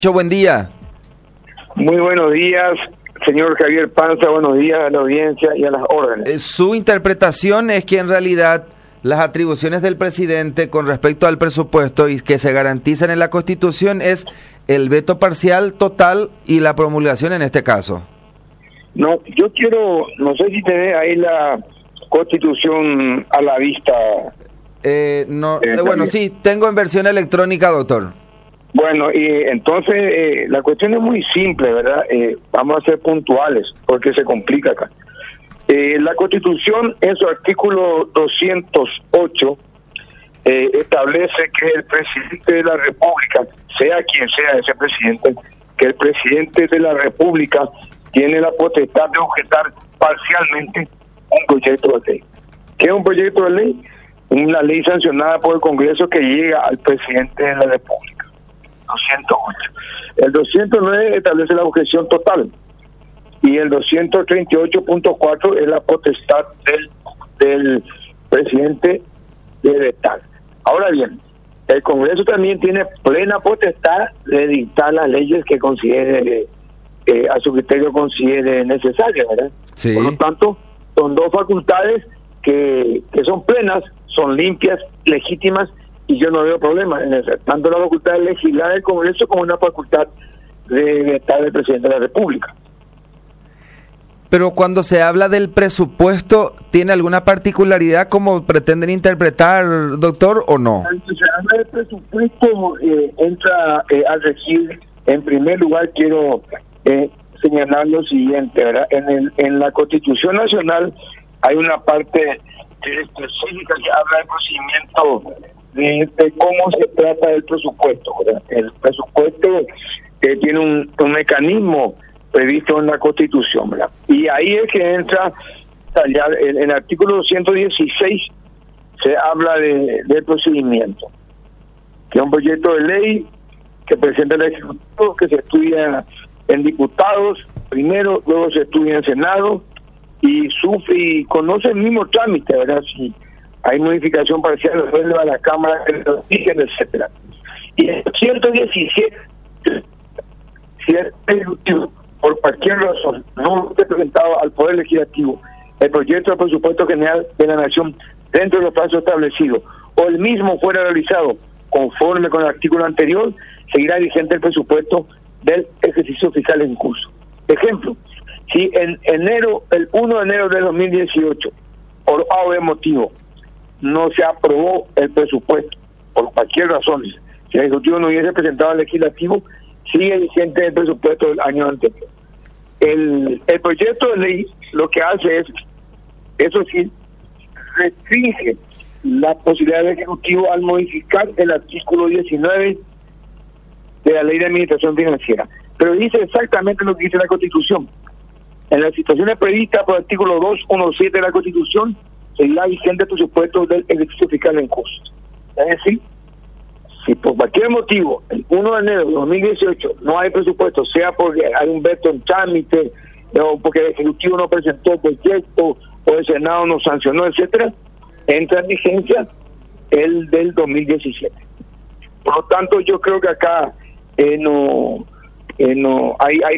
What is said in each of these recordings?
Buen día. Muy buenos días, señor Javier Panza, buenos días a la audiencia y a las órdenes. Su interpretación es que en realidad las atribuciones del presidente con respecto al presupuesto y que se garantizan en la Constitución es el veto parcial, total y la promulgación en este caso. No, yo quiero, no sé si tenés ahí la Constitución a la vista. Bueno, sí, tengo en versión electrónica, doctor. Bueno, y entonces la cuestión es muy simple, ¿verdad? Vamos a ser puntuales, porque se complica acá. La Constitución, en su artículo 208, establece que el presidente de la República, sea quien sea ese presidente, que el presidente de la República tiene la potestad de objetar parcialmente un proyecto de ley. ¿Qué es un proyecto de ley? Una ley sancionada por el Congreso que llega al presidente de la República. 208. El 209 establece la objeción total y el 238.4 es la potestad del presidente de vetar. Ahora bien, el Congreso también tiene plena potestad de dictar las leyes que considere, a su criterio considere necesarias, ¿verdad? Sí. Por lo tanto, son dos facultades que son plenas, son limpias, legítimas, y yo no veo problema en eso. Tanto la facultad de legislar del Congreso como una facultad de vetar del presidente de la República. Pero cuando se habla del presupuesto, ¿tiene alguna particularidad como pretenden interpretar, doctor, o no? Cuando se habla del presupuesto, entra a regir, en primer lugar, quiero señalar lo siguiente, ¿verdad? En la Constitución Nacional hay una parte específica que habla del procedimiento de cómo se trata el presupuesto, ¿verdad? El presupuesto tiene un mecanismo previsto en la Constitución, ¿verdad? Y ahí es que entra en el artículo 216 se habla del procedimiento, que es un proyecto de ley que presenta el Ejecutivo, que se estudia en diputados primero, luego se estudia en Senado y sufre y conoce el mismo trámite, ¿verdad? Si hay modificación parcial, vuelve a la Cámara de Origen, etcétera. Y el 117, si el Ejecutivo, por cualquier razón, no esté presentado al Poder Legislativo el proyecto de presupuesto general de la Nación dentro de los plazos establecidos, o el mismo fuera realizado conforme con el artículo anterior, seguirá vigente el presupuesto del ejercicio fiscal en curso. Ejemplo, si en el 1 de enero de 2018, por A o B motivo, no se aprobó el presupuesto, por cualquier razón, si el Ejecutivo no hubiese presentado al Legislativo, sigue vigente el presupuesto del año anterior. El proyecto de ley lo que hace es, eso sí, restringe la posibilidad del Ejecutivo al modificar el artículo 19 de la Ley de Administración Financiera. Pero dice exactamente lo que dice la Constitución. En las situaciones previstas por el artículo 217 de la Constitución, seguirá vigente el presupuesto del ejercicio fiscal en curso. Es decir, si por cualquier motivo, el 1 de enero de 2018, no hay presupuesto, sea porque hay un veto en trámite, o porque el Ejecutivo no presentó el proyecto, o el Senado no sancionó, etcétera, entra en vigencia el del 2017. Por lo tanto, yo creo que acá no hay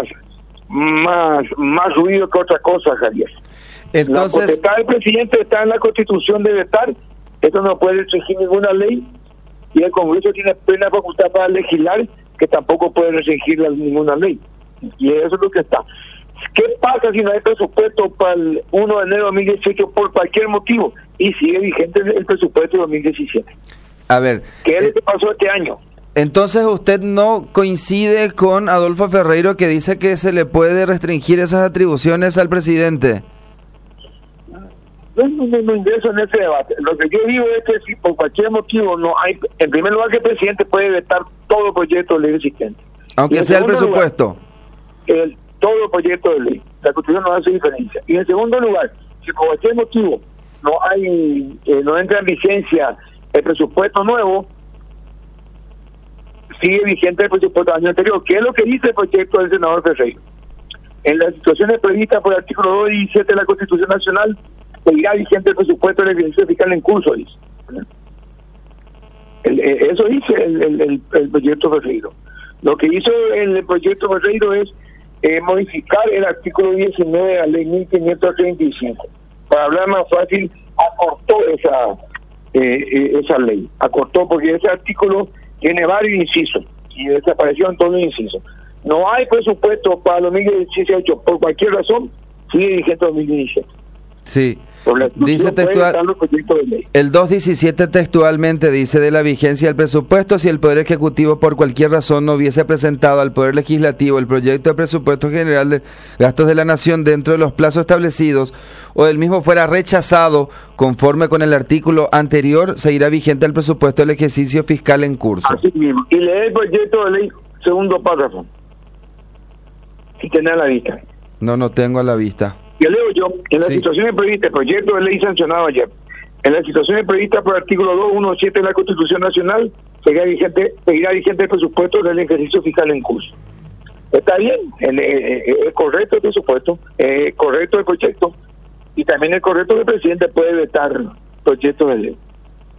más ruido que otra cosa, Javier. Entonces, la potestad del presidente está en la Constitución de vetar, esto no puede restringir ninguna ley, y el Congreso tiene plena facultad para legislar, que tampoco puede restringir ninguna ley. Y eso es lo que está. ¿Qué pasa si no hay presupuesto para el 1 de enero de 2018 por cualquier motivo? Y sigue vigente el presupuesto de 2017. A ver, ¿qué es lo que pasó este año? Entonces usted no coincide con Adolfo Ferreiro, que dice que se le puede restringir esas atribuciones al presidente. No ingreso en ese debate. Lo que yo digo es que si por cualquier motivo no hay, en primer lugar, que el presidente puede vetar todo proyecto de ley existente. Aunque sea el presupuesto. Lugar, todo proyecto de ley. La Constitución no hace diferencia. Y en segundo lugar, si por cualquier motivo no entra en vigencia el presupuesto nuevo, sigue vigente el presupuesto del año anterior. ¿Qué es lo que dice el proyecto del senador Ferreiro? En las situaciones previstas por el artículo 217 de la Constitución Nacional, seguirá vigente el presupuesto del ejercicio fiscal en curso, dice. Eso dice el proyecto Ferreiro. Lo que hizo el proyecto Ferreiro es modificar el artículo 19 de la ley 1535. Para hablar más fácil, acortó esa ley. Acortó porque ese artículo tiene varios incisos y desaparecieron todos los incisos. No hay presupuesto para 2018 por cualquier razón, sigue vigente 2017. Sí. Dice textual, el 217 textualmente dice: de la vigencia del presupuesto, si el Poder Ejecutivo por cualquier razón no hubiese presentado al Poder Legislativo el proyecto de presupuesto general de gastos de la Nación dentro de los plazos establecidos, o el mismo fuera rechazado conforme con el artículo anterior, seguirá vigente el presupuesto del ejercicio fiscal en curso. Así mismo. Y lee el proyecto de ley, segundo párrafo, si tenés a la vista. No tengo a la vista. Yo leo yo, en las situaciones previstas, el proyecto de ley sancionado ayer, en las situaciones previstas por el artículo 217 de la Constitución Nacional, seguirá vigente el presupuesto del ejercicio fiscal en curso. Está bien, es correcto el presupuesto, es correcto el proyecto, y también es correcto que el presidente puede vetar proyectos de ley.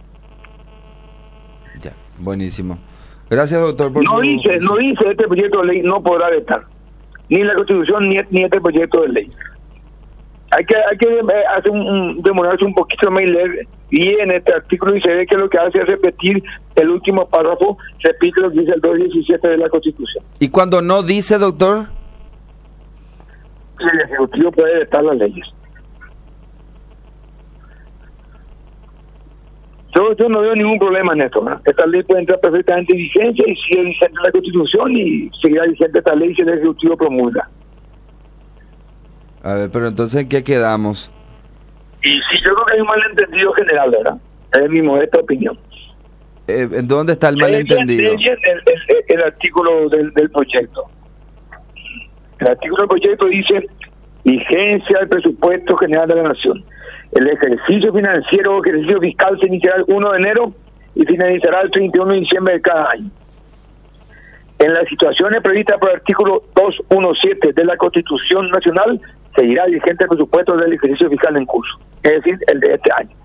Ya, buenísimo. Gracias, doctor. No dice este proyecto de ley no podrá vetar, ni la Constitución ni este proyecto de ley. Hay que hacer demorarse un poquito más y leer bien este artículo, y se ve que lo que hace es repetir el último párrafo, repite lo que dice el 217 de la Constitución. ¿Y cuando no dice, doctor? El Ejecutivo puede vetar las leyes. Yo no veo ningún problema en esto, ¿no? Esta ley puede entrar perfectamente en vigencia y sigue vigente la Constitución y seguirá vigente esta ley si el Ejecutivo promulga. A ver, pero entonces ¿en qué quedamos? Y sí, yo creo que hay un malentendido general, ¿verdad? Es mi modesta opinión. ¿En dónde está el malentendido? El artículo del proyecto. El artículo del proyecto dice: vigencia del presupuesto general de la Nación. El ejercicio financiero o ejercicio fiscal se iniciará el 1 de enero y finalizará el 31 de diciembre de cada año. En las situaciones previstas por el artículo 217 de la Constitución Nacional, seguirá vigente el presupuesto del ejercicio fiscal en curso, es decir, el de este año.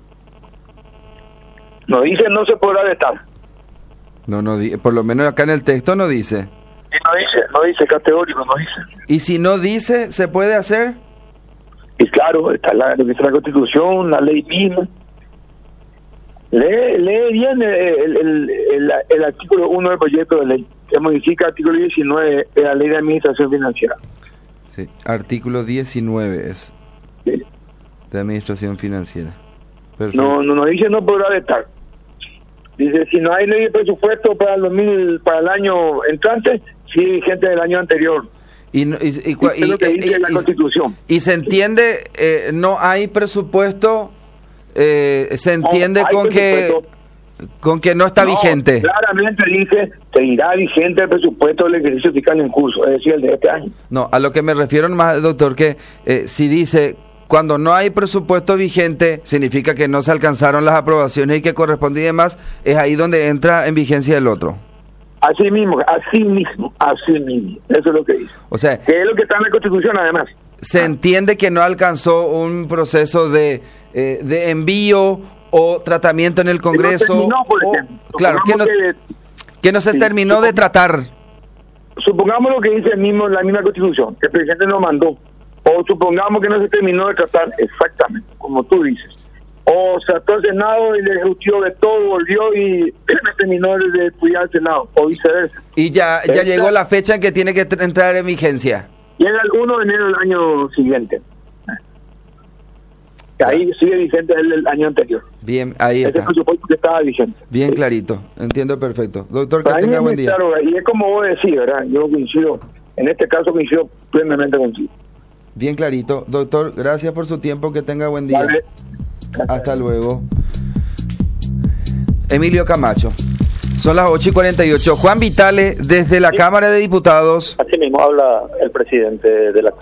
No dice no se podrá vetar. No, por lo menos acá en el texto no dice. Sí, no dice categórico, no dice. ¿Y si no dice, se puede hacer? Y claro, está lo que dice la Constitución, la ley misma. Lee bien el artículo 1 del proyecto de ley, que modifica el artículo 19 de la Ley de Administración Financiera. Sí, artículo 19 es. Sí. De Administración Financiera. Perfecto. No dice no podrá vetar. Dice, si no hay ley de presupuesto para el año entrante, sigue vigente del año anterior. Es lo que dice la Constitución. Y se entiende, no hay presupuesto, se entiende con que no está vigente. Claramente dice, seguirá vigente el presupuesto del ejercicio fiscal en curso, es decir, el de este año. No, a lo que me refiero más, doctor, que si dice, cuando no hay presupuesto vigente, significa que no se alcanzaron las aprobaciones y que corresponde y demás, es ahí donde entra en vigencia el otro. Así mismo, eso es lo que dice. O sea, que es lo que está en la Constitución, además. Se entiende que no alcanzó un proceso de envío o tratamiento en el Congreso. No terminó, por ejemplo. Claro, que no se terminó de tratar. Supongamos lo que dice la misma Constitución, que el presidente nos mandó. O supongamos que no se terminó de tratar, exactamente, como tú dices. O se trató el Senado y el Ejecutivo de todo volvió y terminó de estudiar el Senado, o viceversa. Y ya llegó la fecha en que tiene que entrar en vigencia. Llega el 1 de enero del año siguiente. Ahí sigue vigente el año anterior. Bien, ahí está. Ese presupuesto que estaba vigente. Bien clarito, entiendo perfecto. Doctor, que tenga buen día. Claro, y es como vos decís, ¿verdad? Yo coincido, en este caso coincido plenamente contigo. Bien clarito. Doctor, gracias por su tiempo, que tenga buen día. Vale. Hasta luego. Emilio Camacho. Son las 8:48. Juan Vitale, desde la Cámara de Diputados. Así mismo habla el presidente de la